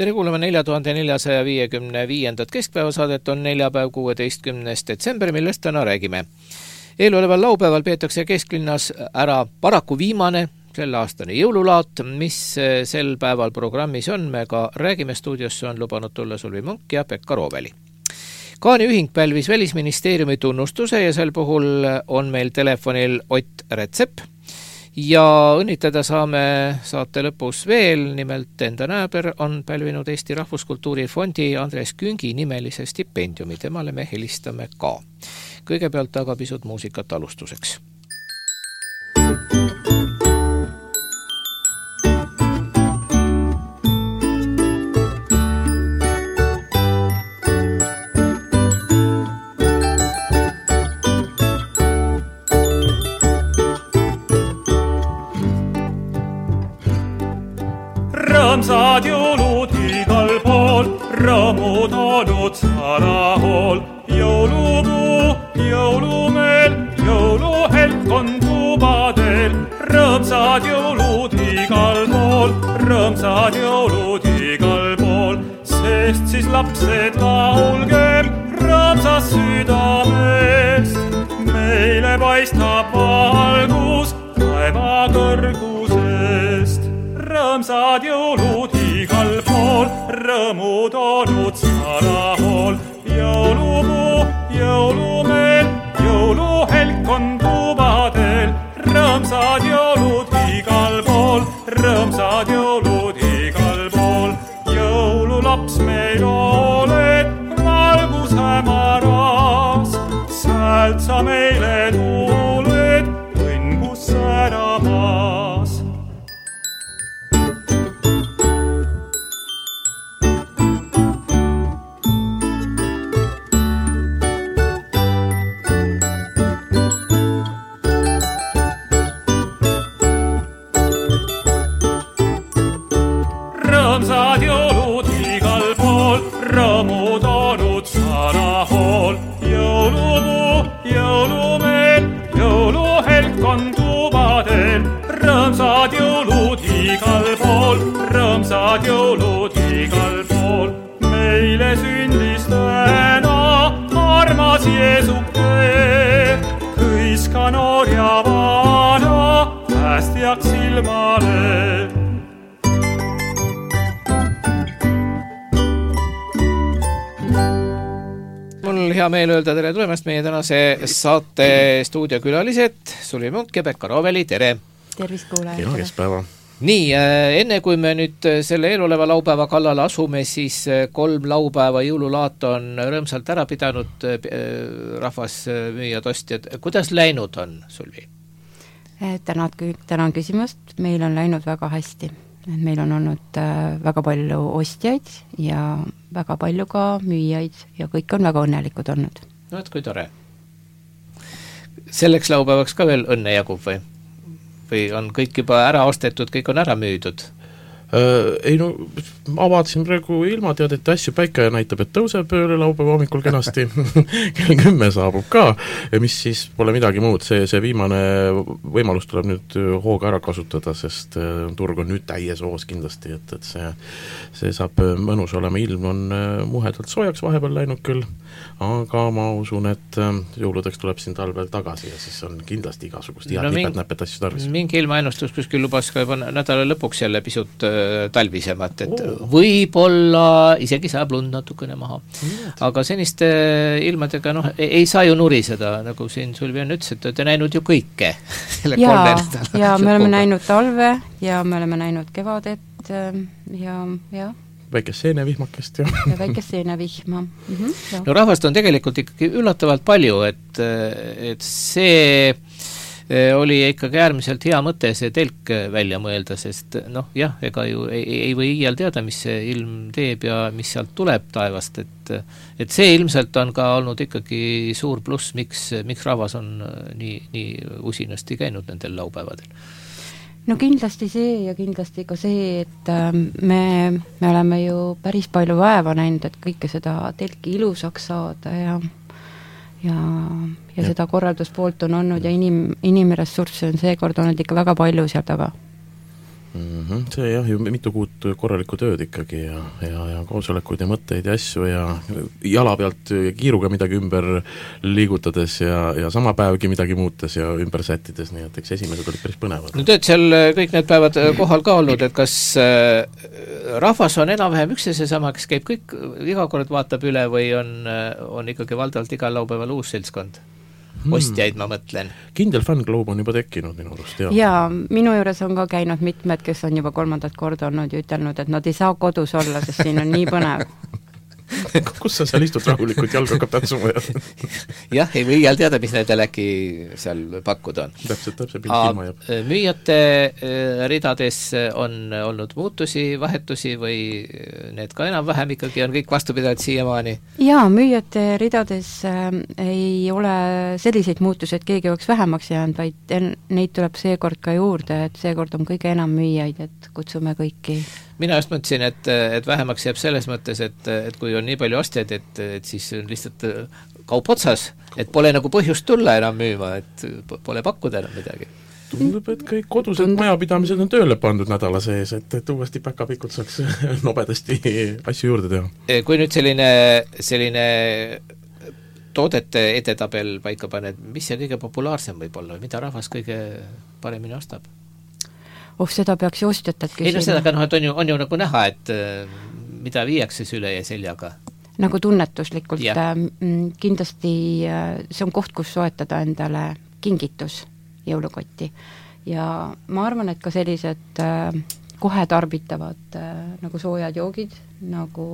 Tere kuulama 4455. Keskpäevasaadet on neljapäev 16. detsember, millest täna räägime. Eeloleval laupäeval peetakse kesklinnas ära paraku viimane selle aastane jõululaat, mis sel päeval programmis on. Me ka räägime, stuudiosse on lubanud tulla Sulvi Munk ja Pekka Rooveli. Kaani ühing pälvis Välisministeeriumi tunnustuse ja sel puhul on meil telefonil Ott Rätsep. Ja õnnitleda saame saate lõpus veel, nimelt enda nääber on pälvinud Eesti Rahvuskultuuri Fondi Andres Küngi nimelise stipendiumi. Temale me helistame ka. Kõigepealt aga pisut muusikat alustuseks. Rõõmsad jõulud igal pool, rõõmud olnud salahool. Jõulupuu, jõulumeel, jõuluheltkond tubadel. Rõõmsad jõulud igal pool, rõõmsad jõulud igal pool. Sest siis lapsed laulgem rõõmsast südamest. Meile paistab valgus taeva kõrgusest. Rõõmsad jõulud igal pool, rõõmud olnud salahool. Jõulupuu, jõulumeel, jõuluheltkond tubadel. Rõõmsad jõulud igal pool, rõõmsad jõulud igal pool. Jõululaps meil oled, valgus hämaras. Säält sa meile tuuled, õnn kus säramas. Rõõmsad jõulud igal pool, rõõmud olnud salahool. Jõulupuu, jõulumeel, jõuluheltkond tubadel. Rõõmsad jõulud igal pool, rõõmsad jõulud igal pool. Meile sündis täna armas Jeesuke, kõiska noor ja vana, päästjaks ilmale. Mul hea meel öelda tere tulemast meie tänase saate stuudiokülalised Sulvi Munk ja Pekka Rooveli, tere! Tervist kuulajad! Kena keskpäeva! Nii, enne kui me nüüd selle eeloleva laupäeva kallale asume, siis 3 laupäeva jõululaat on rõõmsalt ära pidanud rahvas müüjad ostjad. Kuidas läinud on, Sulvi? Tänan küsimust, meil on läinud väga hästi. Meil on olnud väga palju ostjaid ja väga palju ka müüjaid ja kõik on väga õnnelikud olnud. No, et kui tore. Selleks laupäevaks ka veel õnne jagub või on kõik juba ära ostetud, kõik on ära müüdud? Ei no, ma vaatasin praegu ilmateadet asju, päike näitab, et tõuseb laupäeva hommikul kenasti, kell 10 saabub ka, mis siis pole midagi muud, see viimane võimalus tuleb nüüd hooga ära kasutada, sest turg on nüüd täies hoos kindlasti, et see saab mõnus olema, ilm on muhedalt soojaks vahepeal läinud küll, aga ma usun, et jõuludeks tuleb siin talvel tagasi ja siis on kindlasti igasugust head nipet-näpet asju tarvis. Mingi ilmaennustus kuskil lubas ka juba nädala lõpuks jälle pisut talvisemat, et võib-olla isegi saab lund natukene maha. Aga seniste ilmadega ei saa ju nuriseda, nagu siin Sulvi on ütles, et olete näinud ju kõike. Ja me oleme näinud talve ja me oleme näinud kevadet ja väikest seenevihmakest ja väikest seenevihma. No rahvast on tegelikult ikkagi üllatavalt palju, et see oli ikkagi äärmiselt hea mõte see telk välja mõelda, sest ega ju ei või iial teada, mis see ilm teeb ja mis sealt tuleb taevast, et see ilmselt on ka olnud ikkagi suur pluss, miks rahvas on nii usinasti käinud nendel laupäevadel. No kindlasti see ja kindlasti ka see, et me oleme ju päris palju vaeva näinud, et kõike seda telki ilusaks saada ja seda korralduspoolt on olnud ja inimressurssi on seekord olnud ikka väga palju seal taga. See jah, ju mitu kuud korralikku tööd ikkagi ja koosolekuid ja mõtteid ja asju ja jala pealt kiiruga midagi ümber liigutades ja sama päevgi midagi muutes ja ümber sättides, nii et eks esimesed olid päris põnevad. No teed seal kõik need päevad kohal ka olnud, et kas rahvas on enam-vähem üks ja seesama, kes käib kõik, iga kord vaatab üle või on ikkagi valdavalt igal laupäeval uus seltskond? Ostjaid ma mõtlen. Kindel fännklub on juba tekkinud minu arust, jah. Ja minu juures on ka käinud mitmed, kes on juba 3. korda olnud ja ütelnud, et nad ei saa kodus olla, sest siin on nii põnev. Kus sa seal istud rahulikult, jalg hakkab tähtsuma jah, ei või iial teada, mis nendel äkki seal pakkuda on. Täpselt pilt ilma jääb. Müüjate ridades on olnud muutusi, vahetusi või need ka enam-vähem ikkagi on kõik vastupidavad siiamaani? Jaa, müüjate ridades ei ole selliseid muutusi, et keegi oleks vähemaks jäänud, vaid neid tuleb seekord ka juurde, et seekord on kõige enam müüjaid, et kutsume kõiki. Mina just mõtlesin, et vähemaks jääb selles mõttes, et kui on nii palju ostjaid, et siis on lihtsalt kaup otsas, et pole nagu põhjust tulla enam müüma, et pole pakkuda enam midagi. Tundub, et kõik kodused majapidamised on tööle pandud nädala sees, et uuesti päkapikult saaks nobedasti asju juurde teha. Kui nüüd selline toodete edetabel paika paned, mis see kõige populaarsem võib olla, mida rahvas kõige paremini ostab? Seda peaks ju ostjatelt küsima. Ei, no seda ka et on ju nagu näha, et mida viiakse süle ja seljaga. Nagu tunnetuslikult. Kindlasti see on koht, kus soetada endale kingitus jõulukotti. Ja ma arvan, et ka sellised kohe tarbitavad nagu soojad joogid, nagu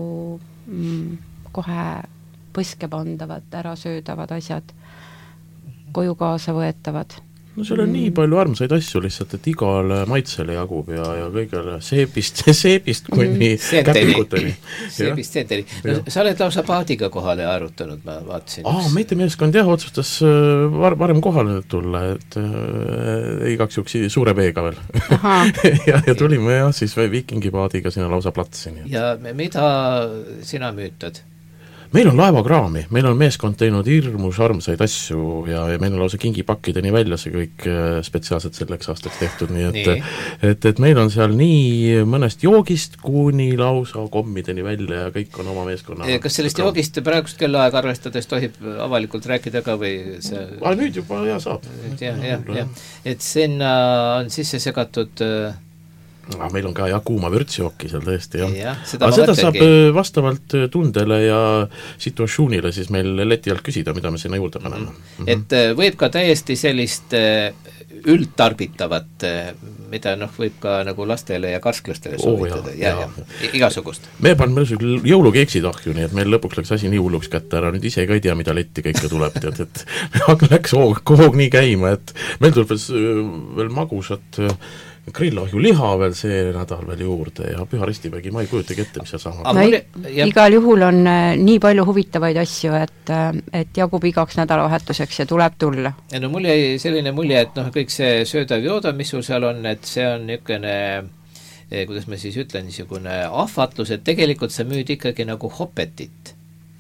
kohe põske pandavad, ära söödavad asjad, koju kaasa võetavad. No seal on nii palju armsaid asju lihtsalt, et igal maitsele jagub ja kõigele seepist kuni käpikuteni. Seepist seenteni. No, sa oled lausa paadiga kohale arutanud, ma vaatasin. Meite meeskond jah, otsustas varem kohale tulla, et igaks juks suure veega veel. ja tulime jah, siis viikingipaadiga sinna lausa platsini. Ja mida sina müütad? Meil on laevakraami, meil on meeskond teinud hirmus armsaid asju ja meil on lausa kingipakkideni välja see kõik spetsiaalselt selleks aastaks tehtud, nii et meil on seal nii mõnest joogist kuni lausa kommideni välja ja kõik on oma meeskonna. Kas sellest joogist praegust kellaaeg arvestades tohib avalikult rääkida ka või see? Nüüd juba ja saab. Ja. Et sinna on sisse segatud meil on ka jah kuuma vürtsjooki seal tõesti, jah. Seda saab vastavalt tundele ja situatsioonile siis meil leti alt küsida, mida me sinna juurde paneme. Et võib ka täiesti sellist üldtarbitavat, mida võib ka nagu lastele ja karsklastele soovitada, igasugust. Me paneme jõulukeeksid ahju, nii et meil lõpuks läks asi nii hulluks kätte ära, nüüd ise ka ei tea, mida letti kõike tuleb, tead, et läks hoog nii käima, et meil tuleb veel magusat grillahju liha veel see nädal veel juurde ja Püha Ristimägi, ma ei kujutagi ette, mis seal sama. Igal juhul on nii palju huvitavaid asju, et jagub igaks nädalavahetuseks ja tuleb tulla. Ja no mul jäi selline mulje, et kõik see söödav joodav, mis sul seal on, et see on niisugune, kuidas ma siis ütlen, niisugune ahvatlus, et tegelikult sa müüd ikkagi nagu hopetit.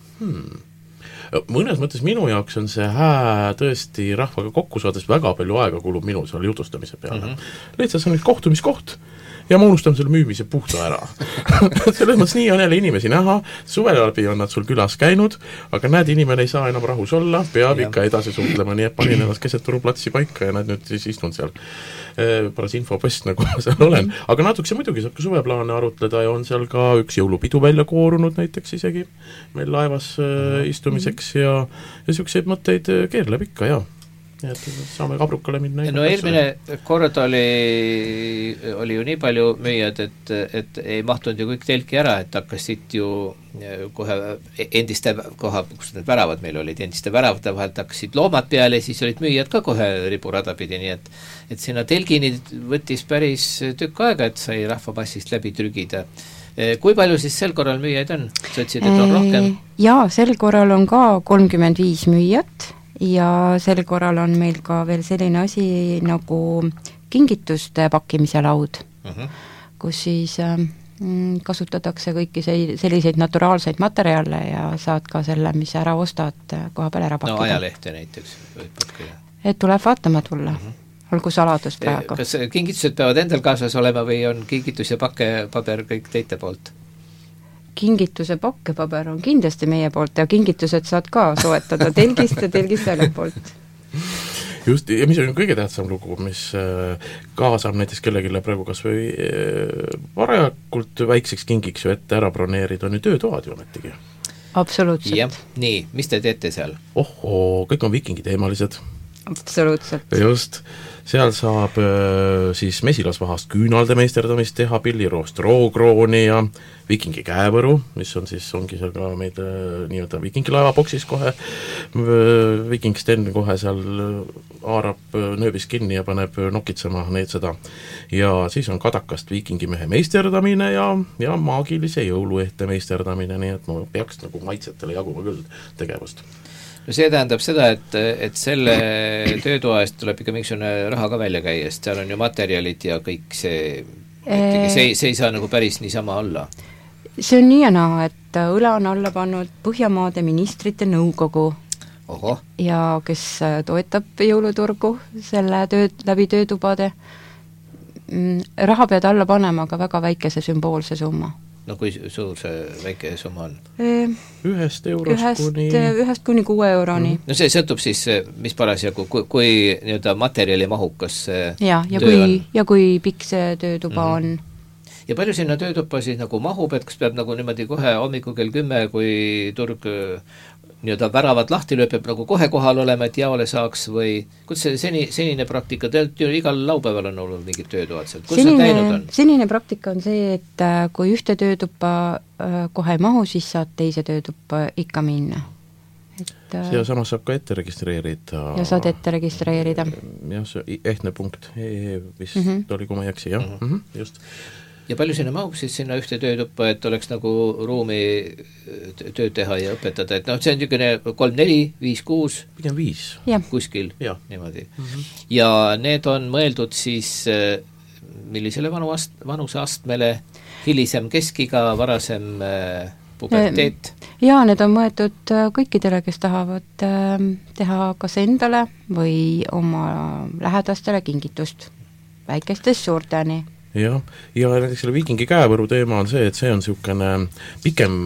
Mõnes mõttes minu jaoks on see tõesti rahvaga kokku saades väga palju aega kulub minu seal jutustamise peale. Lihtsalt see on kohtumiskoht ja ma unustan selle müümise puhta ära. Selles mõttes nii on jälle inimesi näha, suvel läbi on nad sul külas käinud, aga näed, inimene ei saa enam rahus olla, peab ikka edasi suhtlema, nii et panin ennast keset turuplatsi paika ja näed nüüd siis istun seal paras infopost, nagu ma seal olen. Aga natuke muidugi saab ka suveplaane arutleda ja on seal ka üks jõulupidu välja koorunud näiteks isegi meil laevas istumiseks ja niisuguseid mõtteid keerleb ikka, jah. Et saame kabrukale minna. No eelmine kord oli ju nii palju müüjad, et ei mahtunud ju kõik telki ära, et hakkasid ju kohe endiste koha, kus need väravad meil olid, endiste väravate vahelt hakkasid loomad peale, siis olid müüjad ka kohe riburada pidi, nii et sinna telgini võttis päris tükk aega, et sai rahvapassist läbi trügida. Kui palju siis sel korral müüjaid on? Sa ütlesid, et on rohkem? Jaa, sel korral on ka 35 müüjat ja sel korral on meil ka veel selline asi nagu kingituste pakkimise laud, kus siis kasutatakse kõiki selliseid naturaalseid materjale ja saad ka selle, mis ära ostad, koha peal ära pakkida. No ajalehte näiteks võib pakkida. Et tuleb vaatama tulla. olgu saladus praegu. Kas kingitused peavad endal kaasas olema või on kingitus ja pakkepaber kõik teite poolt? Kingituse pakkepaber on kindlasti meie poolt ja kingitused saad ka soetada telgist ja telgist välja poolt. Just, ja mis on kõige tähtsam lugu, mis kaasab näiteks kellegile praegu kas või varajakult väikseks kingiks ju ette ära broneerida, on ju töötoad ju ometigi. Absoluutselt. Ja, nii, mis te teete seal? Kõik on vikingi teemalised. Absoluutselt. Just, seal saab siis mesilasvahast küünalde meisterdamist teha, pilliroost rookrooni ja vikingi käevõru, mis on siis, ongi seal ka meid nii-öelda vikingi laevaboksis kohe, viking Sten kohe seal haarab nööbis kinni ja paneb nokitsema neid seda. Ja siis on kadakast vikingimehe meisterdamine ja maagilise jõuluehte meisterdamine, nii et peaks nagu maitsetele jaguma küll tegevust. No see tähendab seda, et selle töötoa eest tuleb ikka mingisugune raha ka välja käia, sest seal on ju materjalid ja kõik see ei saa nagu päris niisama olla. See on nii ja naa, et õla on alla pannud Põhjamaade ministrite nõukogu. Oho. Ja kes toetab jõuluturgu selle läbi töötubade. Raha pead alla panema, aga väga väikese sümboolse summa. No kui suur see väike summa on? 1 eurost kuni 6 euroni. No see sõltub siis, mis parasjagu, kui nii-öelda materjali mahukas ja kui pikk see töötuba on. Ja palju sinna töötuppa siis nagu mahub, et kas peab nagu niimoodi kohe hommikul kell 10, kui turg nii-öelda väravad lahti lööb, peab nagu kohe kohal olema, et jaole saaks või kuidas see senine praktika, igal laupäeval on olnud mingid töötoad sealt, kus need läinud on? Senine praktika on see, et kui ühte töötuppa kohe ei mahu, siis saad teise töötuppa ikka minna. Ja samas saab ka ette registreerida. Ja saad ette registreerida. Jah, see ehtne.ee vist oli, kui ma ei jaksi, jah, just. Ja palju sinna mahub siis sinna ühte töötuppa, et oleks nagu ruumi tööd teha ja õpetada, et see on niisugune 3, 4, 5, 6 pigem 5 kuskil niimoodi. Ja need on mõeldud siis millisele vanuseastmele, hilisem keskiga, varasem puberteet? Jaa, need on mõeldud kõikidele, kes tahavad teha kas endale või oma lähedastele kingitust, väikestest suurteni. Ja näiteks selle vikingi käevõru teema on see, et see on niisugune pikem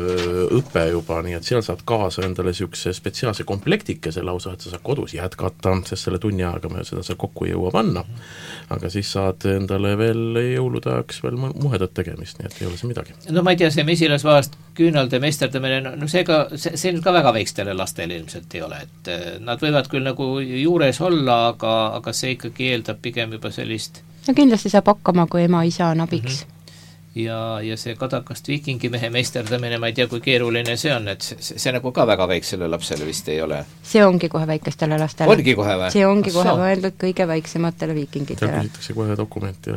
õpe juba, nii et seal saad kaasa endale niisuguse spetsiaalse komplektikese lausa, et sa saad kodus jätkata, sest selle tunni aega me seda seal kokku ei jõua panna, aga siis saad endale veel jõulutajaks veel muhedat tegemist, nii et ei ole see midagi. No ma ei tea, see mesilasvahast küünalde meisterdamine, no see nüüd ka väga väikstele lastele ilmselt ei ole, et nad võivad küll nagu juures olla, aga see ikkagi eeldab pigem juba sellist no kindlasti saab hakkama, kui ema-isa on abiks. Ja see kadakast vikingimehe meisterdamine, ma ei tea, kui keeruline see on, et see nagu ka väga väiksele lapsele vist ei ole. See ongi kohe väikestele lastele. Ongi kohe või? See ongi kohe mõeldud kõige väiksematele viikingitele. Seal küsitakse kohe dokumenti.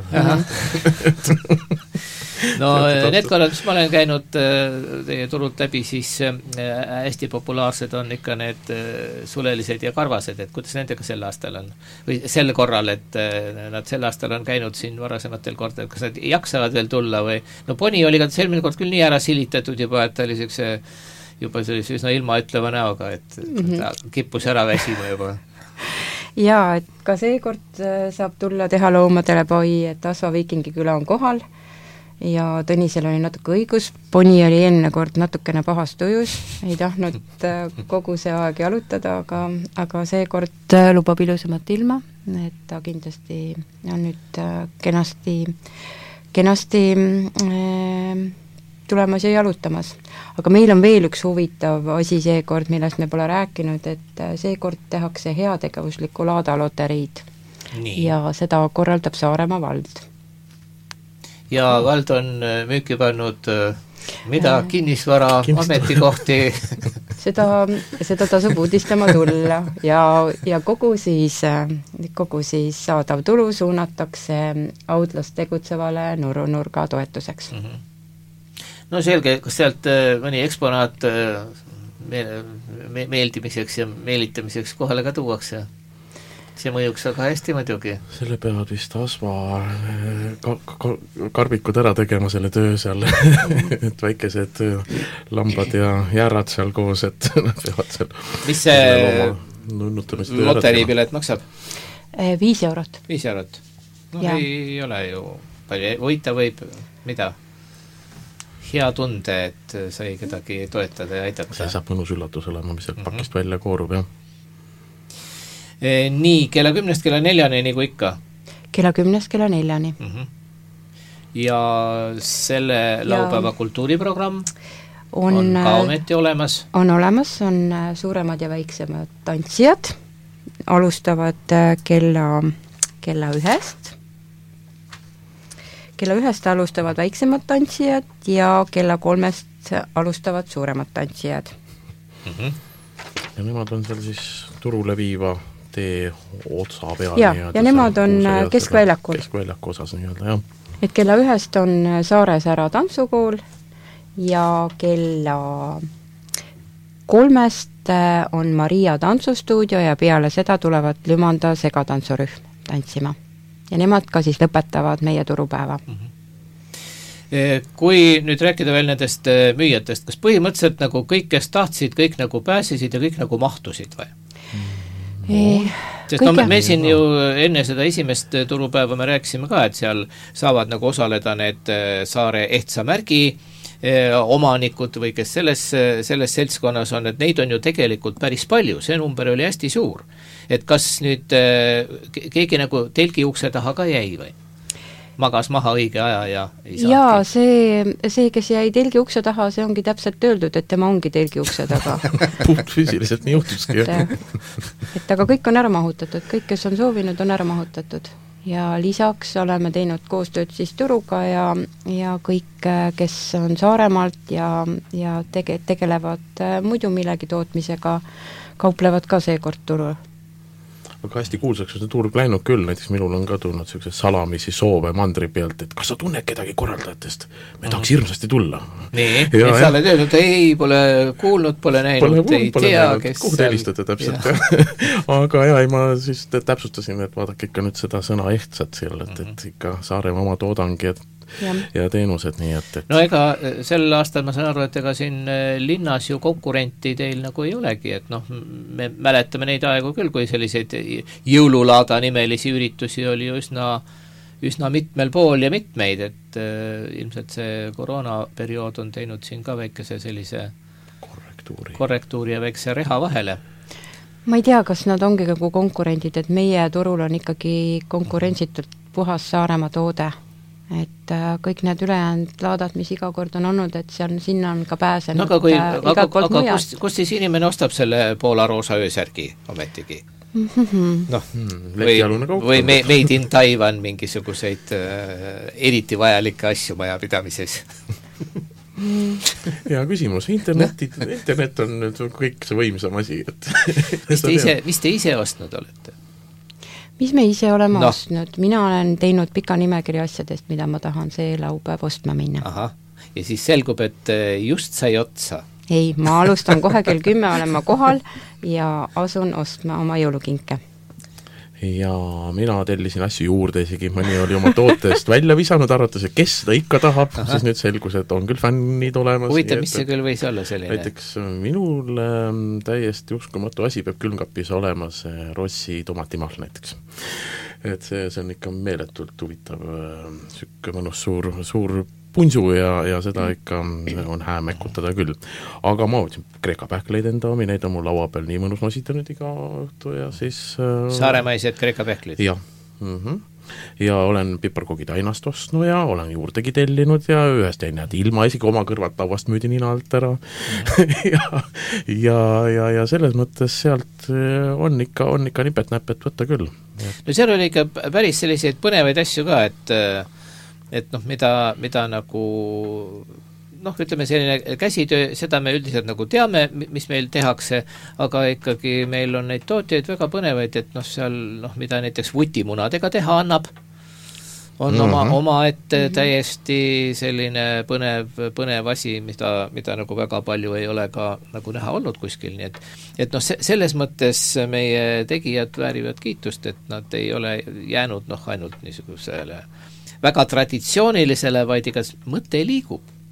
No need korrad, mis ma olen käinud teie turult läbi, siis hästi populaarsed on ikka need sulelised ja karvased, et kuidas nendega sel aastal on? Või sel korral, et nad sel aastal on käinud siin varasematel kordadel, kas nad jaksavad veel tulla või no poni oli ka selline kord küll nii ära silitatud juba, et ta oli juba sellise üsna ilmaütleva näoga, et ta kippus ära väsima juba. Jaa, et ka seekord saab tulla teha loomadele pai, et Asva Viikingiküla on kohal ja Tõnisel oli natuke õigus, poni oli eelmine kord natukene pahas tujus, ei tahtnud kogu see aeg jalutada, aga seekord lubab ilusamat ilma, et ta kindlasti on nüüd kenasti tulemas ja jalutamas. Aga meil on veel üks huvitav asi seekord, millest me pole rääkinud, et seekord tehakse heategevuslikku laadaloteriid. Ja seda korraldab Saaremaa vald. Ja vald on müüki pannud kinnisvara, ametikohti? Seda tasub uudistama tulla ja kogu siis saadav tulu suunatakse Audlas tegutsevale Nurunurga toetuseks. No selge, kas sealt mõni eksponaat meeldimiseks ja meelitamiseks kohale ka tuuakse? See mõjuks väga hästi muidugi. Selle peavad vist Asva karbikud ära tegema selle töö seal, et väikesed lambad ja jäärad seal koos, et nad peavad seal mis see loteriipilet maksab? 5 eurot. 5 eurot. No ja. Ei ole ju palju, võita võib, mida? Hea tunde, et sai kedagi toetada ja aidata. See saab mõnus üllatus olema, mis sealt pakist välja koorub, jah. Nii, kella 10 kella 4 nagu ikka? Kella 10 kella 4. Ja selle laupäeva kultuuriprogramm on ka ometi olemas? On olemas, on suuremad ja väiksemad tantsijad, alustavad kella 1. Kella 1 alustavad väiksemad tantsijad ja kella 3 alustavad suuremad tantsijad. Ja nemad on seal siis turule viiva tee otsa peal. Ja nemad on keskväljakul. Keskväljaku osas nii-öelda, jah. Et kella 1 on Saare Sära tantsukool ja kella 3 on Maria tantsustuudio ja peale seda tulevad Lümanda segatantsurühm tantsima. Ja nemad ka siis lõpetavad meie turupäeva. Kui nüüd rääkida veel nendest müüjatest, kas põhimõtteliselt nagu kõik, kes tahtsid, kõik nagu pääsesid ja kõik nagu mahtusid või? Sest me siin ju enne seda esimest turupäeva me rääkisime ka, et seal saavad nagu osaleda need Saare Ehtsa märgi omanikud või kes selles seltskonnas on, et neid on ju tegelikult päris palju, see number oli hästi suur. Et kas nüüd keegi nagu telgi ukse taha ka jäi või? Magas maha õige aja ja ei saagi. Jaa, see, kes jäi telgi ukse taha, see ongi täpselt öeldud, et tema ongi telgi ukse taga. Puht füüsiliselt nii juhtuski. Et aga kõik on ära mahutatud, kõik, kes on soovinud, on ära mahutatud. Ja lisaks oleme teinud koostööd siis turuga ja kõik, kes on Saaremaalt ja tegelevad muidu millegi tootmisega, kauplevad ka seekord turul. Aga hästi kuulsaks on see turg läinud küll, näiteks minul on ka tulnud sellised salamisi soove mandri pealt, et kas sa tunned kedagi korraldajatest? Me tahaks hirmsasti tulla. Nii, et sa oled öelnud, ei, pole kuulnud, pole näinud, ei tea, kes... Kuhu te helistate täpselt? Aga ma siis täpsustasin, et vaadake ikka nüüd seda sõna ehtsat seal, et ikka Saaremaa oma toodang ja teenused, nii et... No ega sel aastal ma saan aru, et ega siin linnas ju konkurenti teil nagu ei olegi, et noh, me mäletame neid aegu küll, kui selliseid jõululaada nimelisi üritusi oli üsna mitmel pool ja mitmeid, et ilmselt see koroonaperiood on teinud siin ka väikese sellise korrektuuri ja väikse reha vahele. Ma ei tea, kas nad ongi nagu konkurendid, et meie turul on ikkagi konkurentsitult puhas Saaremaa toode. Et kõik need ülejäänud laadad, mis iga kord on olnud, et sinna on ka pääsenud igalt poolt mujalt. Kust siis inimene ostab selle Poola-roosa öösärgi ometigi? Või made in Taiwan mingisuguseid eriti vajalikke asju majapidamises? Hea küsimus, internet on nüüd kõik see võimsam asi. Mis te ise ostnud olete? Mis me ise oleme ostnud? Mina olen teinud pika nimekiri asjadest, mida ma tahan see laupäev ostma minna. Aha, ja siis selgub, et just sai otsa. Ei, ma alustan kohe kell 10 olen ma kohal ja asun ostma oma jõulukinke. Ja mina tellisin asju juurde isegi, mõni oli oma tootest välja visanud, arvates, et kes seda ikka tahab, siis nüüd selgus, et on küll fännid olemas. Huvitav, mis see küll võis olla selline? Näiteks minul täiesti uskumatu asi peab külmkapis olema see Rossi tomatimahl näiteks. Et see on ikka meeletult huvitav sükke mõnus suur punsu ja seda ikka on hää mekutada küll. Aga ma võtsin Kreeka pähkleid enda omi, neid on mul laua peal nii mõnus masita nüüd iga õhtu ja siis... Saaremaised Kreeka pähklid? Jah. Ja olen piparkoogid ainast ostnud ja olen juurdegi tellinud ja ühest jäin ilma isegi oma kõrvalt lauast müüdi nina alt ära. ja selles mõttes sealt on ikka nipet-näpet võtta küll. No seal oli ikka päris selliseid põnevaid asju ka, et noh, mida nagu noh, ütleme selline käsitöö, seda me üldiselt nagu teame, mis meil tehakse, aga ikkagi meil on neid tootjaid väga põnevaid, et noh, seal noh, mida näiteks vutimunadega teha annab, on oma ette täiesti selline põnev asi, mida nagu väga palju ei ole ka nagu näha olnud kuskil, nii et noh, selles mõttes meie tegijad väärivad kiitust, et nad ei ole jäänud noh, ainult niisugusele väga traditsioonilisele, vaid igas mõte liigub.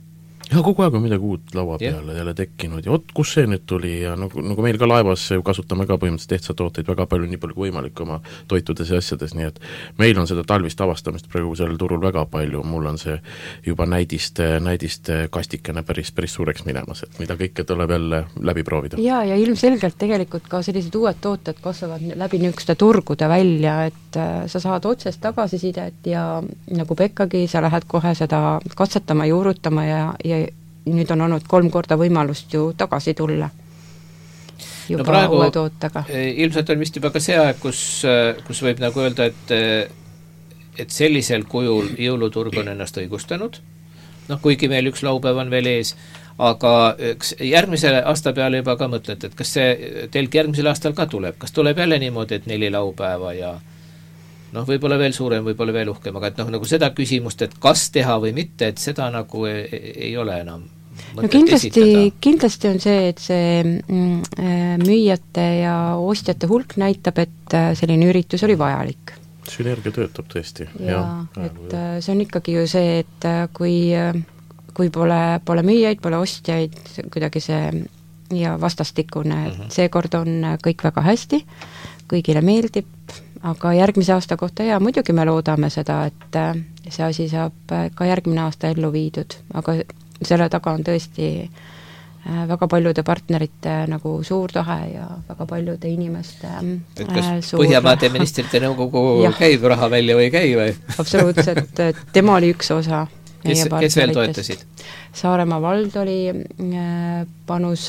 ja kogu aeg on midagi uut laua peale jälle tekkinud ja kus see nüüd tuli ja nagu meil ka laevas kasutame ka põhimõtteliselt ehtsatooteid väga palju, nii palju kui võimalik oma toitudes ja asjades, nii et meil on seda talvist avastamist praegu sellel turul väga palju, mul on see juba näidiste kastikene päris suureks minemas, et mida kõike tuleb jälle läbi proovida. Ja ilmselgelt tegelikult ka sellised uued tooted kasvavad läbi niisuguste turgude välja, et sa saad otsest tagasisidet ja nagu Pekkagi, sa lähed kohe seda katsetama, juurutama ja nüüd on olnud 3 korda võimalust ju tagasi tulla juba praegu, uue tootega. Ilmselt on vist juba ka see aeg, kus võib nagu öelda, et sellisel kujul jõuluturg on ennast õigustanud, kuigi meil üks laupäev on veel ees, aga järgmise aasta peale juba ka mõtlete, et kas see telg järgmisel aastal ka tuleb, kas tuleb jälle niimoodi, et 4 laupäeva ja võib-olla veel suurem, võib-olla veel uhkem, aga et nagu seda küsimust, et kas teha või mitte, et seda nagu ei ole enam kindlasti on see, et see müüjate ja ostjate hulk näitab, et selline üritus oli vajalik. Sünergia töötab tõesti. Et see on ikkagi ju see, et kui pole müüjaid, pole ostjaid, kuidagi see ja vastastikune, et seekord on kõik väga hästi, kõigile meeldib, aga järgmise aasta kohta muidugi me loodame seda, et see asi saab ka järgmine aasta ellu viidud, aga selle taga on tõesti väga paljude partnerite nagu suur tahe ja väga paljude inimeste kas Põhjamaade ministrite nõukogu käib raha välja või ei käi või? Absoluutselt, tema oli üks osa. Kes veel toetasid? Saaremaa vald oli panus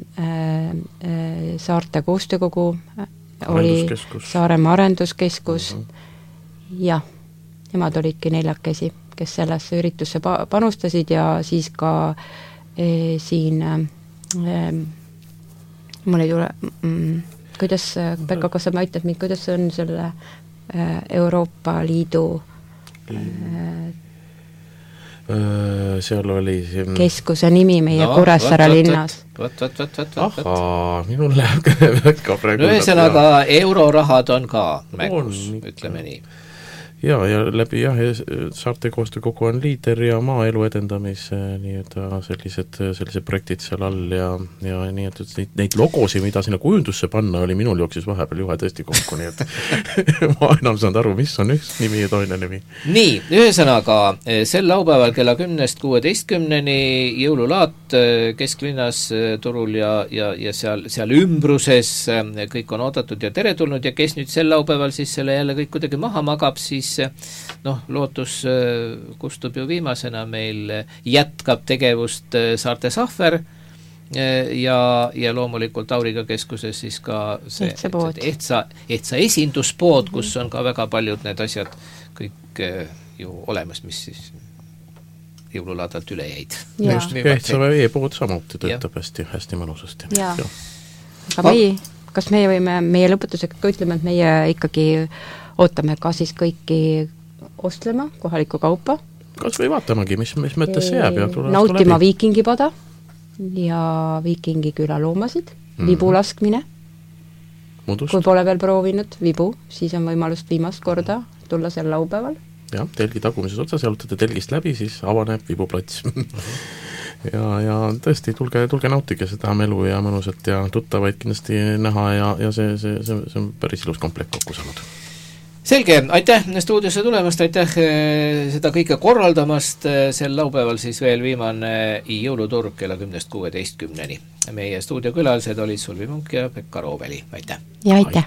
Saarte koostöökogu, oli Saaremaa arenduskeskus ja nemad olidki 4, kes sellesse üritusse panustasid ja siis ka siin mul ei tule kuidas, Pekka, kas sa aitad mind, kuidas on selle Euroopa Liidu seal oli keskuse nimi meie Kuressaare linnas. Ahaa, minul läheb väga praegu. Ühesõnaga eurorahad on ka mängus, ütleme nii. Ja läbi Saarte koostöökogu on liider ja maaelu edendamise sellised projektid seal all ja nii, et neid logosi, mida sinna kujundusse panna, oli minul jooksis vahepeal juhe tõesti kokku, nii et ma enam saanud aru, mis on üks nimi ja toine nimi. Nii, ühesõnaga, sel laupäeval kella 10–16 jõululaat kesklinnas turul ja seal ümbruses kõik on oodatud ja teretulnud ja kes nüüd sel laupäeval siis selle jälle kõik kuidagi maha magab, siis lootus kustub ju viimasena, meil jätkab tegevust Saarte Sahver ja loomulikult Auriga keskuses siis ka see ehtsa esinduspood, kus on ka väga paljud need asjad kõik ju olemas, mis siis jõululaadalt üle jäid. Ehtsava e-pood samuti töötab hästi mõnusasti. Aga kas meie lõpetusega ka ütleme, et meie ikkagi ootame ka siis kõiki ostlema kohalikku kaupa. Kas või vaatamagi, mis mõttes see jääb ja nautima viikingipada ja viikingi külaloomasid, vibu laskmine. Kui pole veel proovinud vibu, siis on võimalust viimast korda tulla sel laupäeval. Jah, telgi tagumises otsas, jalutate telgist läbi, siis avaneb vibuplats. ja tõesti, tulge nautige seda melu ja mõnusat ja tuttavaid kindlasti näha ja see on päris ilus komplekt kokku saanud. Selge, aitäh stuudiosse tulemast, aitäh seda kõike korraldamast, sel laupäeval siis veel viimane jõuluturg kella 10–16. Meie stuudiokülalised olid Sulvi Munk ja Pekka Rooveli, aitäh! Ja aitäh!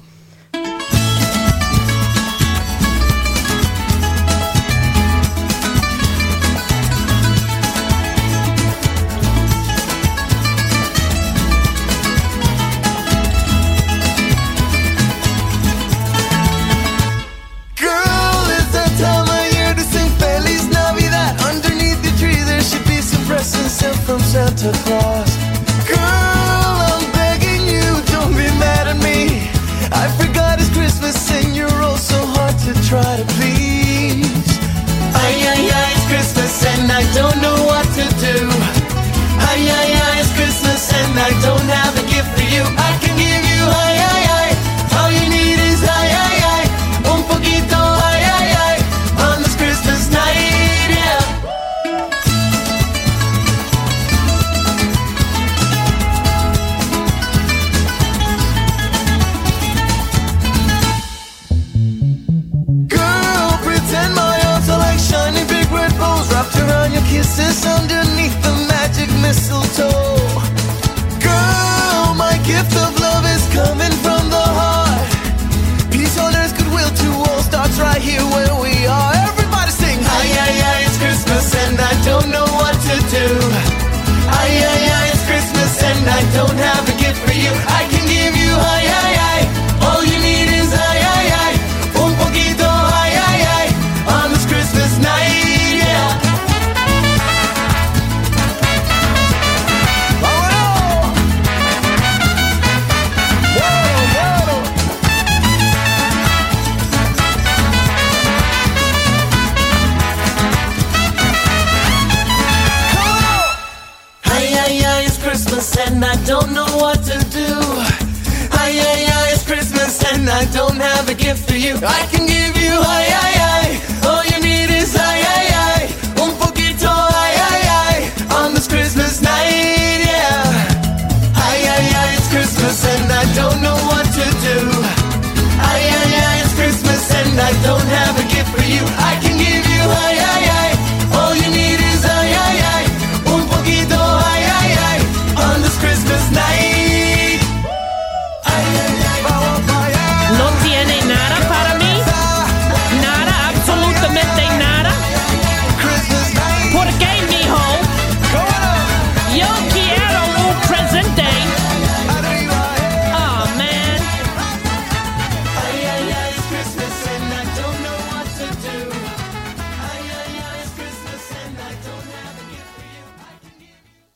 From Santa Claus. Girl, I'm begging you, don't be mad at me. I forgot it's Christmas and you're all so hard to try to please. Ay, ay, ay, it's Christmas and I don't know what to do. Ay, ay, ay, it's Christmas and I don't have a gift for you. I can give you ay, ay, ay. All you need is ay, ay, ay. Un poquito ay, ay, ay. On this Christmas night, yeah. kisses underneath the magic mistletoe. Girl, my gift of love is coming from the heart. Peace on earth, goodwill to all starts right here where we are. Everybody sing, hi, hi, hi, it's Christmas and I don't know what to do. Hi, hi, hi, it's Christmas and I don't have a gift for you. I can give you hi, hi, hi. All you need is hi, hi, hi. Un poquito hi, hi, hi. On this Christmas night, yeah. And I don't know what to do. Hi, hi, hi, it's Christmas and I don't have a gift for you. I can give you hi, hi, hi. All you need is hi, hi, hi. Un poquito hi, hi, hi. On this Christmas night, yeah. Hi, hi, hi, it's Christmas and I don't know what to do. Hi, hi, hi, it's Christmas and I don't have a gift for you. I can give you hi, hi, hi. All you need is hi, hi, hi. Un poquito hi, hi, hi. On this Christmas night. No tiene nada para mí. Nada, absolutamente nada. ¿Por qué, mijo? Yo quiero un presente. Oh, man. It's Christmas and I don't know what to do. It's Christmas and I don't have a gift for you.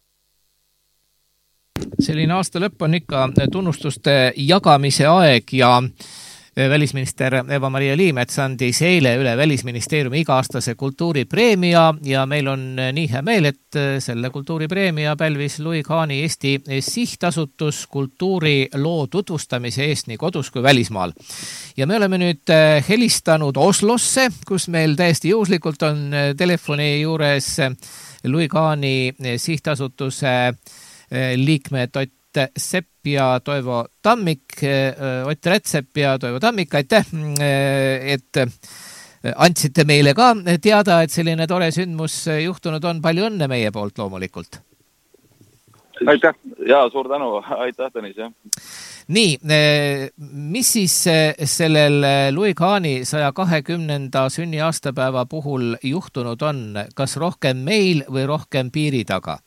Selline aasta lõpp on ikka tunnustuste jagamise aeg ja välisminister Eva-Maria Liimets andis eile üle Välisministeeriumi iga-aastase kultuuripreemia ja meil on nii hea meel, et selle kultuuripreemia pälvis Louis Kahni Eesti sihtasutus kultuuriloo tutvustamise eest nii kodus kui välismaal. Ja me oleme nüüd helistanud Oslosse, kus meil täiesti juhuslikult on telefoni juures Louis Kahni sihtasutuse liikmed Ott Sepp ja Toivo Tammik, Ott Rätsepp ja Toivo Tammik, aitäh, et andsite meile ka teada, et selline tore sündmus juhtunud on. Palju õnne meie poolt loomulikult. Aitäh, ja suur tänu, aitäh Tõnis, jah. Nii, mis siis sellel Louis Kahni 120. sünniaastapäeva puhul juhtunud on? Kas rohkem meil või rohkem piiri taga?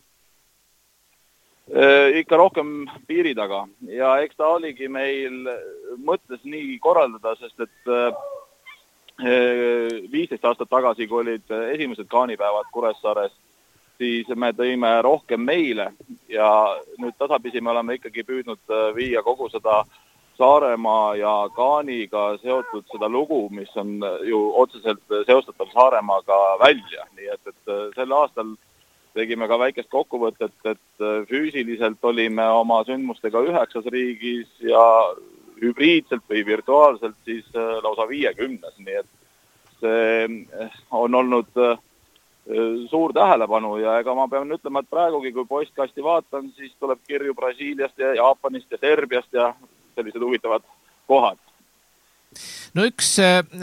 Ikka rohkem piiri taga ja eks ta oligi meil mõttes nii korraldada, sest et 15 aastat tagasi, kui olid esimesed Kaanipäevad Kuressaares, siis me tõime rohkem meile ja nüüd tasapisi me oleme ikkagi püüdnud viia kogu seda Saaremaa ja Kaaniga seotud seda lugu, mis on ju otseselt seostatav Saaremaaga välja, nii et sel aastal tegime ka väikest kokkuvõtet, et füüsiliselt olime oma sündmustega 9 riigis ja hübriidselt või virtuaalselt siis lausa 50. Nii et see on olnud suur tähelepanu ja ega ma pean ütlema, et praegugi kui postkasti vaatan, siis tuleb kirju Brasiiliast ja Jaapanist ja Serbiast ja sellised huvitavad kohad. No üks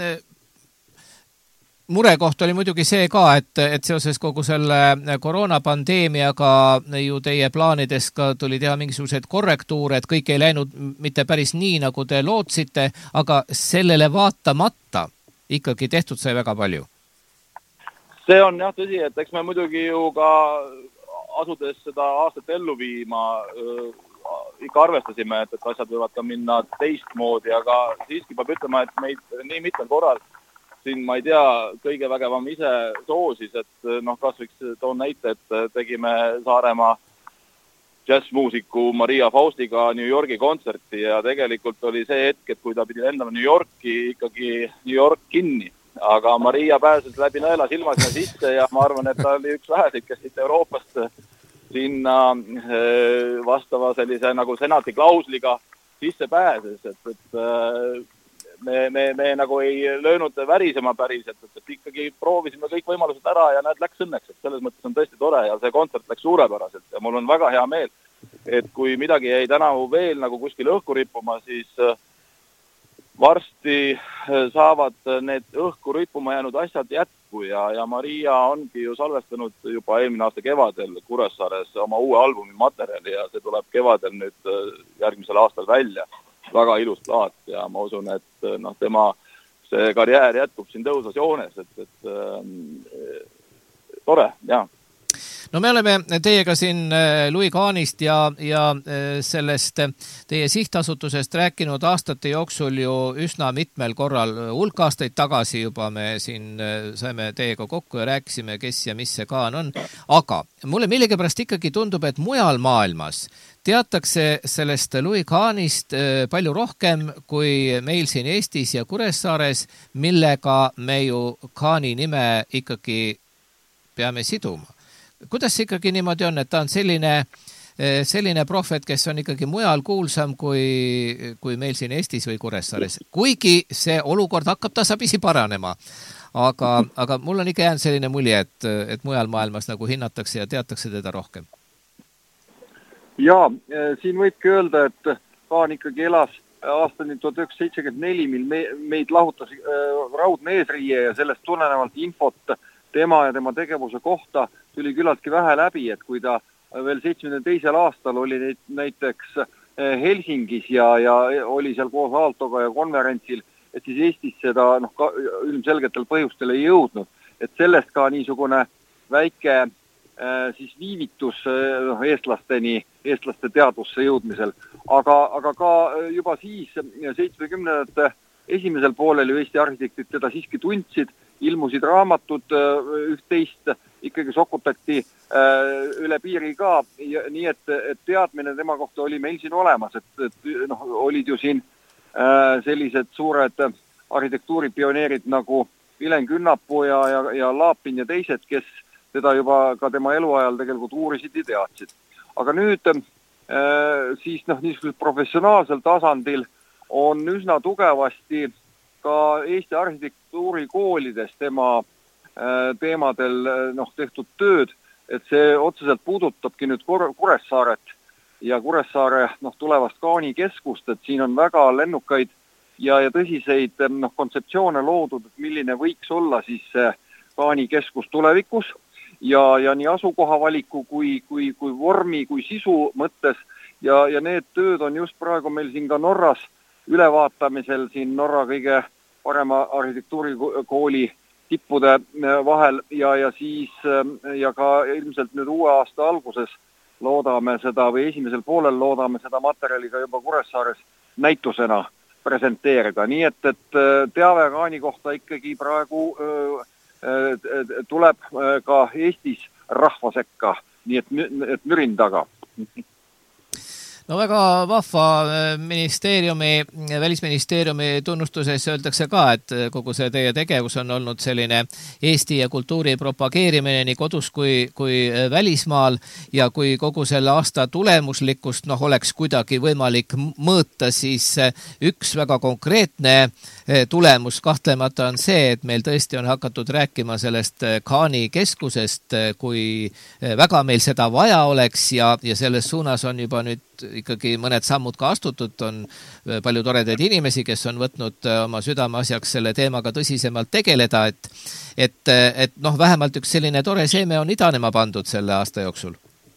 murekoht oli muidugi see ka, et seoses kogu selle koroonapandeemiaga ju teie plaanides ka tuli teha mingisugused korrektuure, et kõik ei läinud mitte päris nii, nagu te lootsite, aga sellele vaatamata ikkagi tehtud sai väga palju. See on jah tõsi, et eks me muidugi ju ka asudes seda aastat ellu viima ikka arvestasime, et asjad võivad ka minna teistmoodi, aga siiski peab ütlema, et meid nii mitmel korral siin, ma ei tea, kõige vägevam ise soosis, et kas võiks toon näite, et tegime Saaremaa džässmuusiku Maria Faustiga New Yorgi kontserti ja tegelikult oli see hetk, et kui ta pidi lendama New Yorki, ikkagi New York kinni. Aga Maria pääses läbi nõela silmasina sisse ja ma arvan, et ta oli üks väheseid, kes siit Euroopast sinna vastava sellise nagu senati klausliga sisse pääses, et me nagu ei löönud värisema päriselt, et ikkagi proovisime kõik võimalused ära ja näed, läks õnneks, et selles mõttes on tõesti tore ja see kontsert läks suurepäraselt ja mul on väga hea meel, et kui midagi jäi tänavu veel nagu kuskil õhku rippuma, siis varsti saavad need õhku rüppuma jäänud asjad jätku ja Maria ongi ju salvestanud juba eelmine aasta kevadel Kuressaares oma uue albumi materjali ja see tuleb kevadel nüüd järgmisel aastal välja. Väga ilus plaat ja ma usun, et tema see karjäär jätkub siin tõusvas joones, et tore, jah. No me oleme teiega siin Louis Kahnist ja sellest teie sihtasutusest rääkinud aastate jooksul ju üsna mitmel korral. Hulk aastaid tagasi juba me siin saime teiega kokku ja rääkisime, kes ja mis see Kahn on. Aga mulle millegipärast ikkagi tundub, et mujal maailmas teatakse sellest Louis Kahnist palju rohkem kui meil siin Eestis ja Kuressaares, millega me ju Kahni nime ikkagi peame siduma. Kuidas see ikkagi niimoodi on, et ta on selline prohvet, kes on ikkagi mujal kuulsam kui meil siin Eestis või Kuressaares? Kuigi see olukord hakkab tasapisi paranema. Aga mul on ikka jäänud selline mulje, et mujal maailmas nagu hinnatakse ja teatakse teda rohkem. Jaa, siin võibki öelda, et Kahn ikkagi elas aastani 1974, mil meid lahutas raudne eesriie ja sellest tulenevalt infot tema ja tema tegevuse kohta tuli küllaltki vähe läbi, et kui ta veel 72. aastal oli näiteks Helsingis ja oli seal koos Aaltoga ja konverentsil, et siis Eestis seda ilmselgetel põhjustel ei jõudnud. Et sellest ka niisugune väike siis viivitus eestlaste teadusse jõudmisel. Aga ka juba siis 70. esimesel poolel ju Eesti arhitektid teda siiski tundsid, ilmusid raamatud üht-teist, ikkagi sokutati üle piiri ka, nii et teadmine tema kohta oli meil siin olemas, et olid ju siin sellised suured arhitektuuripioneerid nagu Vilen Künnapuu ja Laapin ja teised, kes teda juba ka tema eluajal tegelikult uurisid ja teadsid. Aga nüüd siis niisugusel professionaalsel tasandil on üsna tugevasti ka Eesti arhitektuurikoolides tema teemadel tehtud tööd, et see otseselt puudutabki nüüd Kuressaaret ja Kuressaare tulevast Kahni keskust, et siin on väga lennukaid ja tõsiseid kontseptsioone loodud, et milline võiks olla siis see Kahni keskus tulevikus ja nii asukoha valiku kui vormi, kui sisu mõttes ja need tööd on just praegu meil siin ka Norras ülevaatamisel siin Norra kõige parema arhitektuurikooli tippude vahel ja siis ja ka ilmselt nüüd uue aasta alguses loodame seda või esimesel poolel loodame seda materjali ka juba Kuressaares näitusena presenteerida. Nii et teave Kahni kohta ikkagi praegu tuleb ka Eestis rahva sekka, nii et mürin taga. No väga vahva välisministeeriumi tunnustuses öeldakse ka, et kogu see teie tegevus on olnud selline Eesti ja kultuuri propageerimine nii kodus kui välismaal ja kui kogu selle aasta tulemuslikkust oleks kuidagi võimalik mõõta, siis üks väga konkreetne tulemus kahtlemata on see, et meil tõesti on hakatud rääkima sellest Kahni keskusest, kui väga meil seda vaja oleks ja selles suunas on juba nüüd ikkagi mõned sammud ka astutud, on palju toredaid inimesi, kes on võtnud oma südameasjaks selle teemaga tõsisemalt tegeleda, et vähemalt üks selline tore seeme on idanema pandud selle aasta jooksul.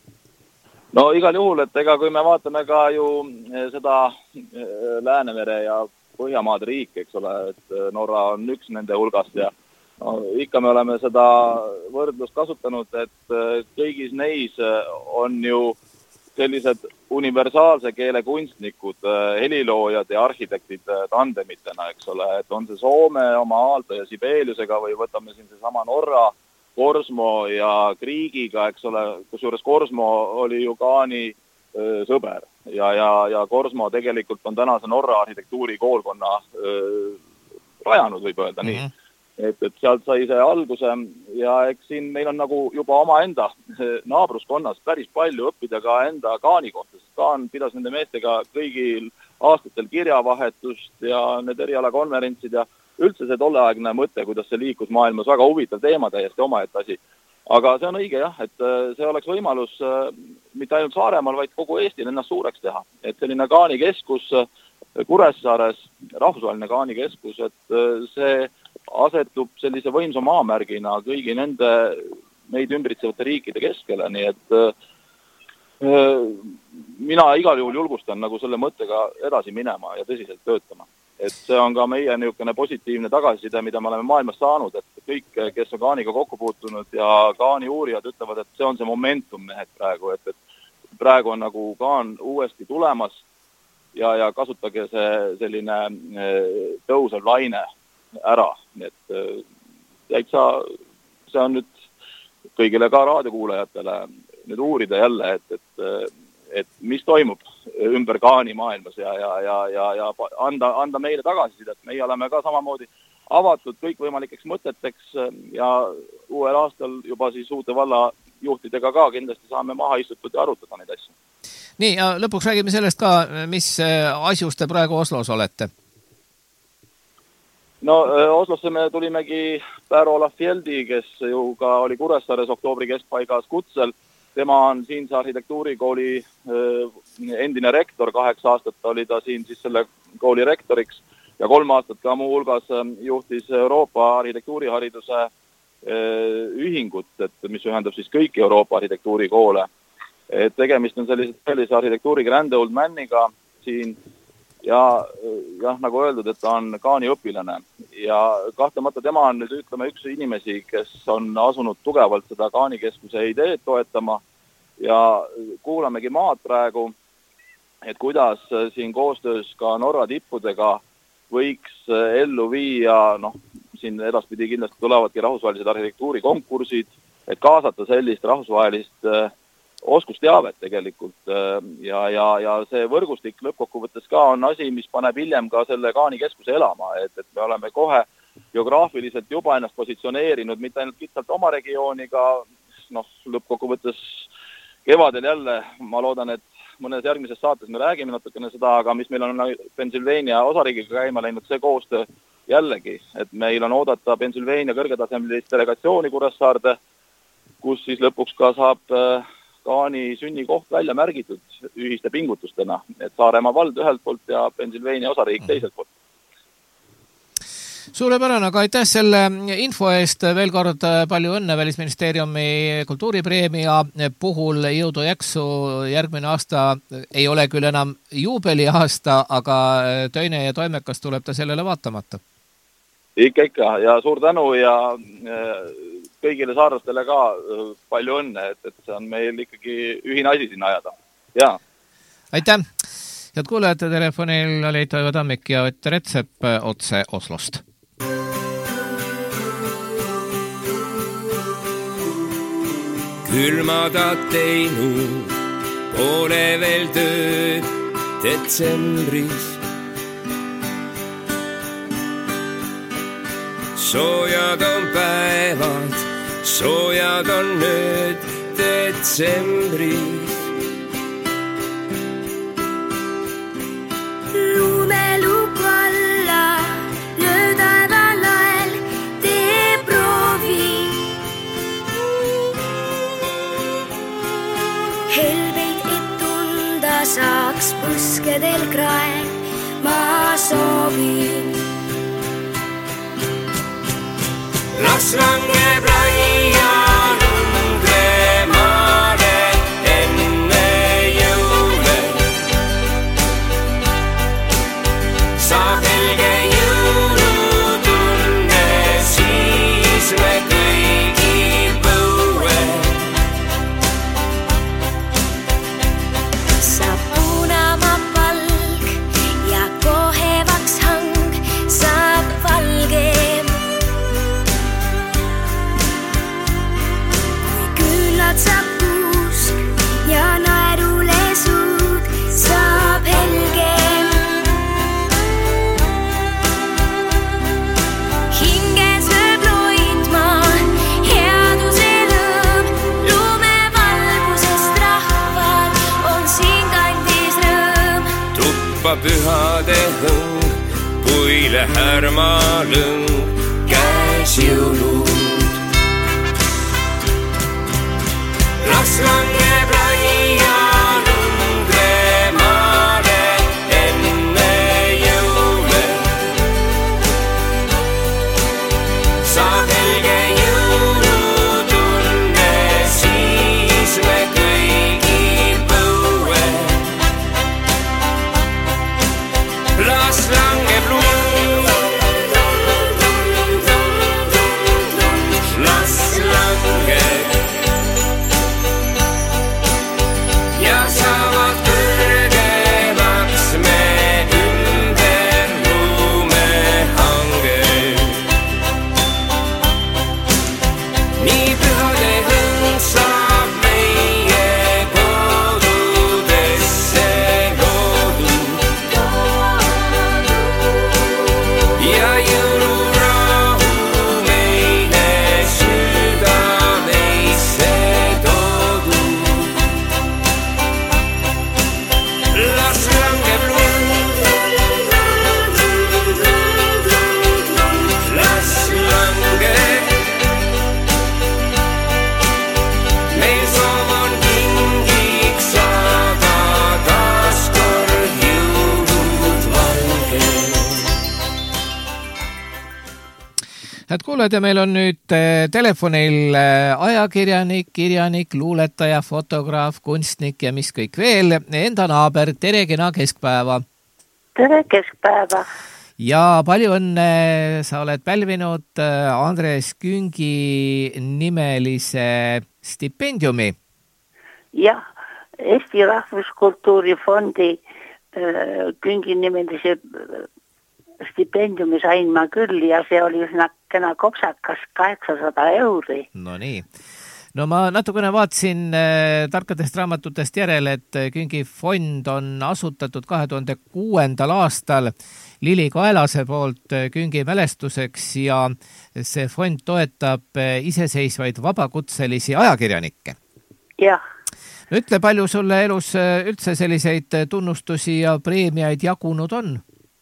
No igal juhul, et ega kui me vaatame ka ju seda Läänemere ja Põhjamaade riik, eks ole, et Norra on üks nende hulgast ja ikka me oleme seda võrdlust kasutanud, et kõigis neis on ju sellised universaalse keele kunstnikud, heliloojad ja arhitektid tandemitena, eks ole, et on see Soome oma Aalto ja Sibeliusega või võtame siin seesama Norra, Korsmo ja Kriigiga, eks ole, kusjuures Korsmo oli ju Kahni sõber ja Korsmo tegelikult on tänase Norra arhitektuurikoolkonna rajanud, võib öelda nii. Et sealt sai see alguse ja eks siin meil on nagu juba oma enda naabruskonnas päris palju õppida ka enda Kahni kohta, sest Kahn pidas nende meestega kõigil aastatel kirjavahetust ja need erialakonverentsid ja üldse see tolleaegne mõte, kuidas see liikus maailmas, väga huvitav teema täiesti omaette asi. Aga see on õige jah, et see oleks võimalus mitte ainult Saaremaal, vaid kogu Eestil ennast suureks teha. Et selline Kahni keskus Kuressaares rahvusvaheline kaanikeskus, et see asetub sellise võimsa maamärgina kõigi neid ümbritsevate riikide keskele, nii et mina igal juhul julgustan nagu selle mõttega edasi minema ja tõsiselt töötama. Et see on ka meie niisugune positiivne tagasiside, mida me oleme maailmas saanud, et kõik, kes on kaaniga kokku puutunud ja kaani uurijad ütlevad, et see on see momentum mehed praegu, et praegu on nagu kaan uuesti tulemas ja kasutage see selline tõusev laine ära. Nii et täitsa see on nüüd kõigile ka raadiokuulajatele nüüd uurida jälle, et mis toimub ümber kaani maailmas ja anda meile tagasisidet. Meie oleme ka samamoodi avatud kõikvõimalikeks mõteteks ja uuel aastal juba siis uute vallajuhtidega ka kindlasti saame maha istutud ja arutada neid asju. Nii, ja lõpuks räägime sellest ka, mis asjus te praegu Oslos olete? No Oslosse me tulimegi Per-Olav Fjeldi, kes ju ka oli Kuressaares oktoobri keskpaigas kutsel. Tema on siinse arhitektuurikooli endine rektor, 8 aastat oli ta siin siis selle kooli rektoriks ja 3 aastat ka muu hulgas juhtis Euroopa arhitektuurihariduse ühingut, mis ühendab siis kõiki Euroopa arhitektuurikoole. Et tegemist on sellise arhitektuuri grand old maniga siin ja nagu öeldud, et ta on kaani õpilane ja kahtlemata tema on nüüd ütleme üks inimesi, kes on asunud tugevalt seda kaanikeskuse ideed toetama ja kuulamegi maad praegu, et kuidas siin koostöös ka Norra tippudega võiks ellu viia, siin edaspidi kindlasti tulevadki rahvusvahelised arhitektuurikonkursid, et kaasata sellist rahvusvahelist oskusteavet tegelikult ja see võrgustik lõppkokkuvõttes ka on asi, mis paneb hiljem ka selle kaanikeskuse elama, et me oleme kohe geograafiliselt juba ennast positsioneerinud, mitte ainult kitsalt oma regiooniga, lõppkokkuvõttes kevadel jälle, ma loodan, et mõnes järgmises saates me räägime natukene seda, aga mis meil on Pennsylvania osariigiga käima läinud see koostöö jällegi, et meil on oodata Pennsylvania kõrgetasemelist delegatsiooni Kuressaarde, kus siis lõpuks ka saab kaani sünnikoht välja märgitud ühiste pingutustena, et Saaremaa vald ühelt poolt ja Pennsylvania osariik teiselt poolt. Suurepärane, aga aitäh selle info eest veel kord palju õnne Välisministeeriumi kultuuripreemia puhul, jõudu jaksu, järgmine aasta ei ole küll enam juubeli aasta, aga töine ja toimekas tuleb ta sellele vaatamata. Ikka ja suur tänu ja kõigile saarlastele ka palju õnne, et see on meil ikkagi ühine asi siin ajada. Ja. Aitäh! Head kuulajate telefonil oli Toivo Tammik ja Ott Retsep otse Oslost. Küll ma ta teinud, pole veel tööd detsembris. Soojad on päevad, soojad on nüüd detsembris. Lumeluku alla löödava lael tee proovi. Helveid, et tunda saaks põskedel krael, ma soovin. Las langeb laia Lundemaale enne jõule. Saab helge jõulutunne, siis me kõigi põue. Saab punama palg ja kohevaks hang, saab valgem. Saab kuusk ja naerule suud, saab helgem. Hinges lööb loindma headuse lõõm, lumevalgusest rahval on siin kandis rõõm. Tuppa pühade hõng, puile härma lõng, käes jõulud. Las langeb laia Lundemaale enne kuuled ja meil on nüüd telefonil ajakirjanik, kirjanik, luuletaja, fotograaf, kunstnik ja mis kõik veel. Enda naaber, tere kena keskpäeva. Tere keskpäeva. Ja palju õnne, sa oled pälvinud Andres Küngi nimelise stipendiumi. Jah, Eesti Rahvuskultuuri Fondi Küngi nimelise stipendiumi sain ma küll ja see oli üsna kena kopsakas 800 €. No nii. No ma natukene vaatasin tarkadest raamatutest järele, et Küngi fond on asutatud 2006. aastal Lili Kaelase poolt Küngi mälestuseks ja see fond toetab iseseisvaid vabakutselisi ajakirjanikke. Jah. No ütle, palju sulle elus üldse selliseid tunnustusi ja preemiaid jagunud on?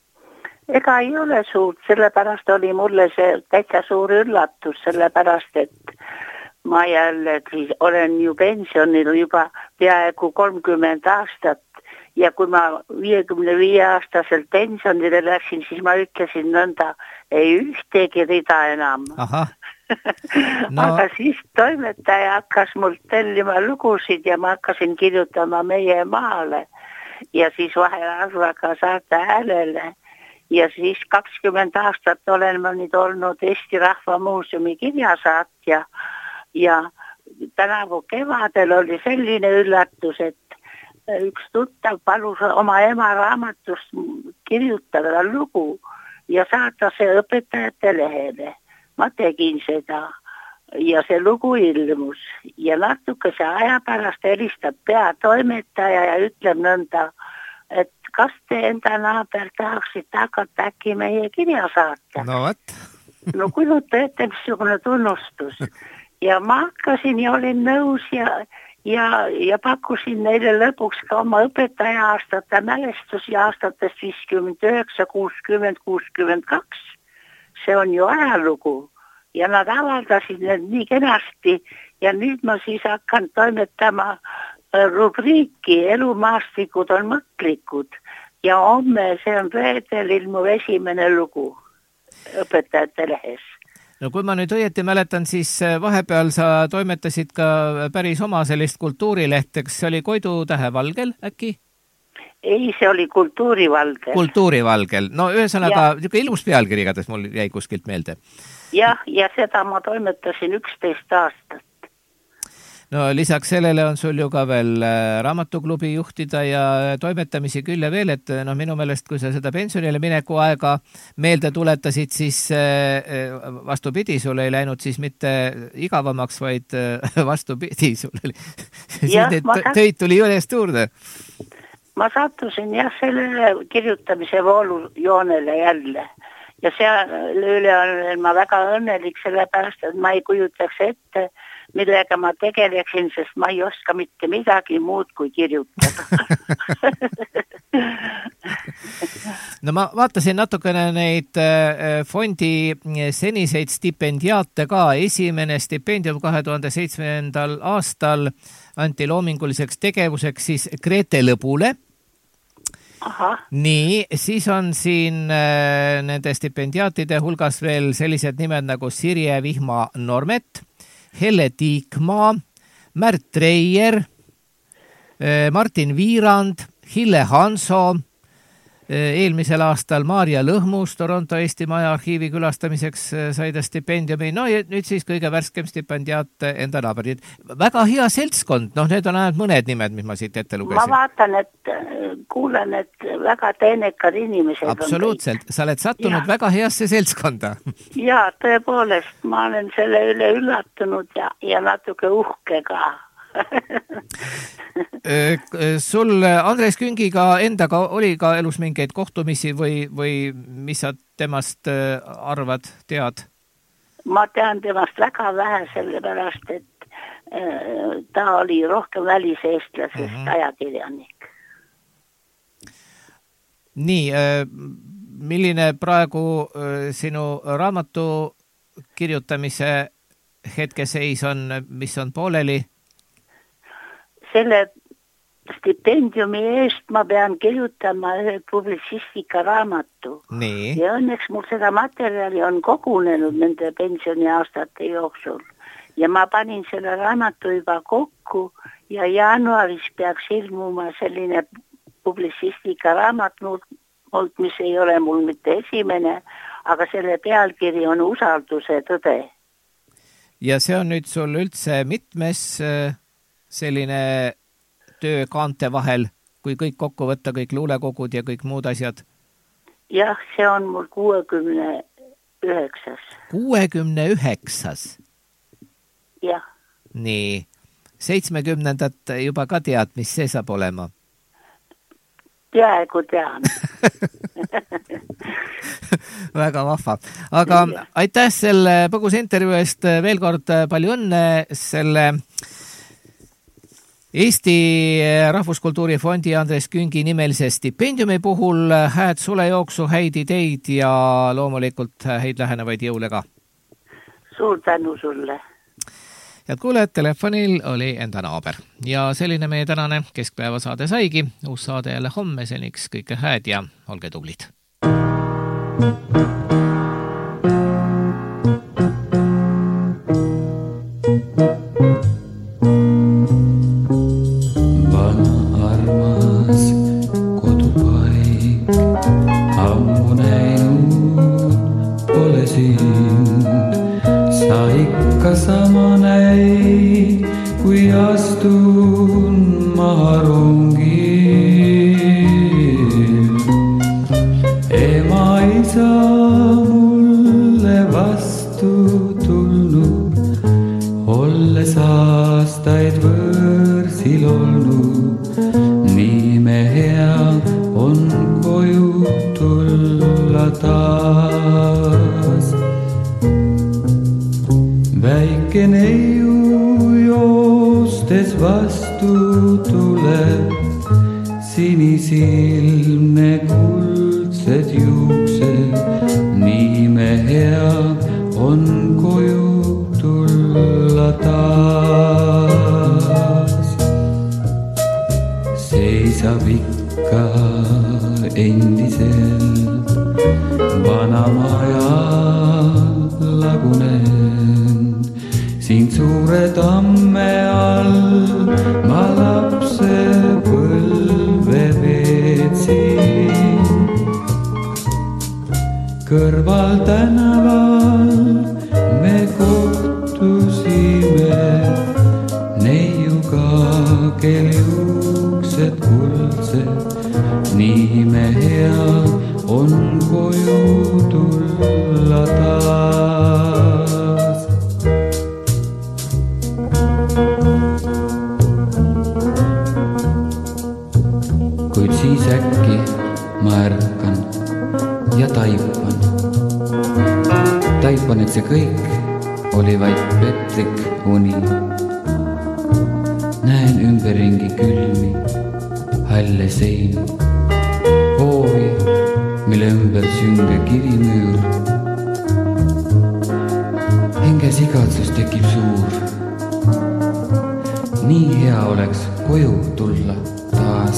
Ega ei ole suurt, sellepärast oli mulle see täitsa suur üllatus, sellepärast et ma jällegi olen ju pensionil juba peaaegu 30 aastat ja kui ma 55-aastaselt pensionile läksin, siis ma ütlesin nõnda, ei ühtegi rida enam. Aha. No. Aga siis toimetaja hakkas mult tellima lugusid ja ma hakkasin kirjutama meie maale ja siis vahel arvaga saate häälele. Ja siis 20 aastat olen ma nüüd olnud Eesti Rahva Muuseumi kirjasaatja ja tänavu kevadel oli selline üllatus, et üks tuttav palus oma ema raamatust kirjutada lugu ja saata see õpetajate lehele. Ma tegin seda ja see lugu ilmus ja natukese aja pärast helistab peatoimetaja ja ütleb nõnda, et kas te enda naaber tahaksite hakata äkki meie kirja saata? No võt. No kujuta ette, missugune tunnustus. Ja ma hakkasin ja olin nõus ja pakkusin neile lõpuks ka oma õpetaja aastate mälestusi aastatest 59, 60, 62. See on ju ajalugu ja nad avaldasid need nii kenasti ja nüüd ma siis hakkan toimetama rubriiki Elumaastikud on mõtlikud ja homme see on reedel ilmuv esimene lugu õpetajate lehes. No kui ma nüüd õieti mäletan, siis vahepeal sa toimetasid ka päris oma sellist kultuurilehte, kas see oli Koidu Tähevalgel äkki? Ei, see oli Kultuurivalgel. Kultuurivalgel, no ühesõnaga ilus pealkiri igatahes mul jäi kuskilt meelde. Jah, ja seda ma toimetasin 11 aastat. No lisaks sellele on sul ju ka veel raamatuklubi juhtida ja toimetamisi küll ja veel, et no minu meelest, kui sa seda pensionile mineku aega meelde tuletasid, siis vastupidi, sul ei läinud siis mitte igavamaks, vaid vastupidi, sul oli töid tuli üles juurde. Ma sattusin jah selle kirjutamise voolujoonele jälle ja selle üle olen ma väga õnnelik, sellepärast, et ma ei kujutaks ette, millega ma tegeleksin, sest ma ei oska mitte midagi muud kui kirjutada. No ma vaatasin natukene neid fondi seniseid stipendiaate ka. Esimene stipendium 2007. aastal anti loominguliseks tegevuseks siis Grete Lõbule. Aha. Nii, siis on siin nende stipendiaatide hulgas veel sellised nimed nagu Sirje Vihma Normet, Helle Tiikmaa, Märt Treier, Martin Viirand, Hille Hanso, eelmisel aastal Maarja Lõhmus Toronto Eesti Maja arhiivi külastamiseks sai ta stipendiumi, no ja nüüd siis kõige värskem stipendiaat enda naaberid. Väga hea seltskond, noh need on ainult mõned nimed, mis ma siit ette lugesin. Ma vaatan, et kuulen, et väga teenekad inimesed absoluutselt, sa oled sattunud väga heasse seltskonda. Ja, tõepoolest, ma olen selle üle üllatunud ja natuke uhke ka. Sul Andres Küngiga endaga oli ka elus mingeid kohtumisi või mis sa temast arvad, tead? Ma tean temast väga vähe, sellepärast, et ta oli rohkem väliseestlasest ajakirjanik. Nii, milline praegu sinu raamatu kirjutamise hetkeseis on, mis on pooleli? Selle stipendiumi eest ma pean kirjutama ühe publitsistika raamatu. Nii. Ja õnneks mul seda materjali on kogunenud nende pensioniaastate jooksul. Ja ma panin selle raamatu juba kokku ja jaanuaris peaks ilmuma selline publitsistika raamat, mis ei ole mul mitte esimene, aga selle pealkiri on Usalduse tõde. Ja see on nüüd sul üldse mitmes selline töö kaante vahel, kui kõik kokku võtta, kõik luulekogud ja kõik muud asjad? Jah, see on mul 69. 69? Jah. Nii, 70. juba ka tead, mis see saab olema? Peaaegu tean. Väga vahva. Aga aitäh selle põgus intervjuu eest, veel kord palju õnne selle Eesti Rahvuskultuuri Fondi Andres Küngi nimelise stipendiumi puhul. Hääd sule jooksu, häid ideid ja loomulikult häid lähenevaid jõule ka. Suur tänu sulle. Head kuulejad, telefonil oli enda naaber. Ja selline meie tänane keskpäeva saade saigi. Uus saade jälle homme, seniks kõike hääd ja olge tublid. Sama näin, kui astun maha rongil. Ema isa mulle vastu tulnud, olles aastaid võõrsil olnud. Nii me hea on koju tulla taas. Väike neiu joostes vastu tuleb, sinisilmne kuldsed juuksed. Nii me hea on koju tulla taas. Seisab ikka endiselt vana maja lagunen. Siin suure tamme all ma lapse põlve veetsin. Kõrval tänaval me kohtusime neiuga, kel juuksed kuldsed. Nii me hea on koju tulla taas. Kuid siis äkki ma ärkan ja taipan, et see kõik oli vaid petlik uni. Näen ümberringi külmi, halle seinu, hoovi, mille ümber sünge kivimüür. Hinges igatsus tekib suur. Nii hea oleks koju tulla taas.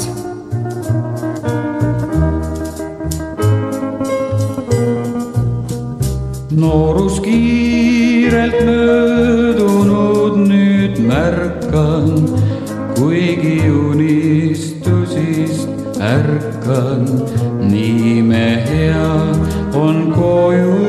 Noorus kiirelt möödunud nüüd märkan, kuigi unistusist ärkan. Nii me hea on koju